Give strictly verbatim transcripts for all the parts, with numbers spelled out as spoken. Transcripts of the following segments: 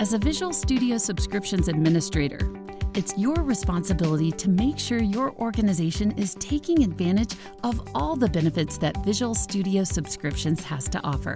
As a Visual Studio Subscriptions Administrator, it's your responsibility to make sure your organization is taking advantage of all the benefits that Visual Studio Subscriptions has to offer.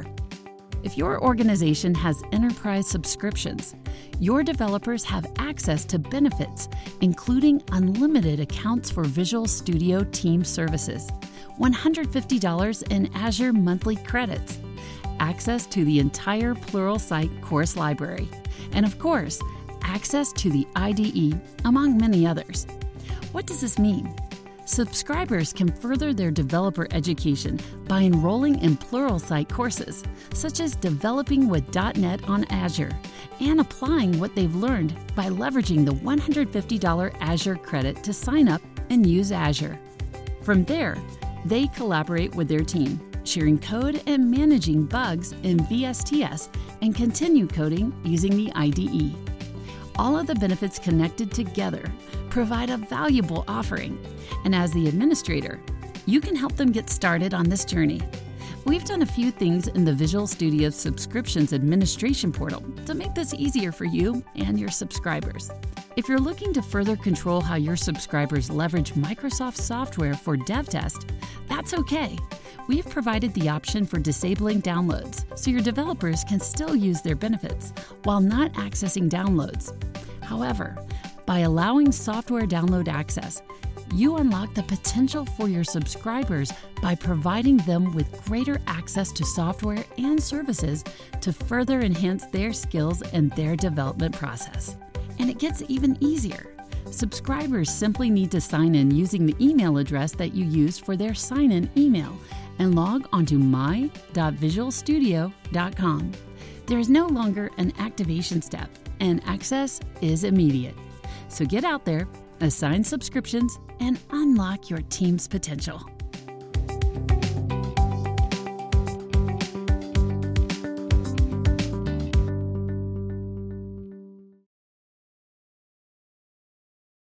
If your organization has enterprise subscriptions, your developers have access to benefits, including unlimited accounts for Visual Studio Team Services, one hundred fifty dollars in Azure monthly credits, access to the entire Pluralsight course library, and of course, access to the I D E, among many others. What does this mean? Subscribers can further their developer education by enrolling in Pluralsight courses, such as developing with dot net on Azure, and applying what they've learned by leveraging the one hundred fifty dollars Azure credit to sign up and use Azure. From there, they collaborate with their team, sharing code and managing bugs in V S T S, and continue coding using the I D E. All of the benefits connected together provide a valuable offering, and as the administrator, you can help them get started on this journey. We've done a few things in the Visual Studio Subscriptions Administration portal to make this easier for you and your subscribers. If you're looking to further control how your subscribers leverage Microsoft software for DevTest, that's okay. We've provided the option for disabling downloads so your developers can still use their benefits while not accessing downloads. However, by allowing software download access, you unlock the potential for your subscribers by providing them with greater access to software and services to further enhance their skills and their development process. And it gets even easier. Subscribers simply need to sign in using the email address that you used for their sign-in email and log onto my dot visual studio dot com. There is no longer an activation step, and access is immediate. So get out there, assign subscriptions, and unlock your team's potential.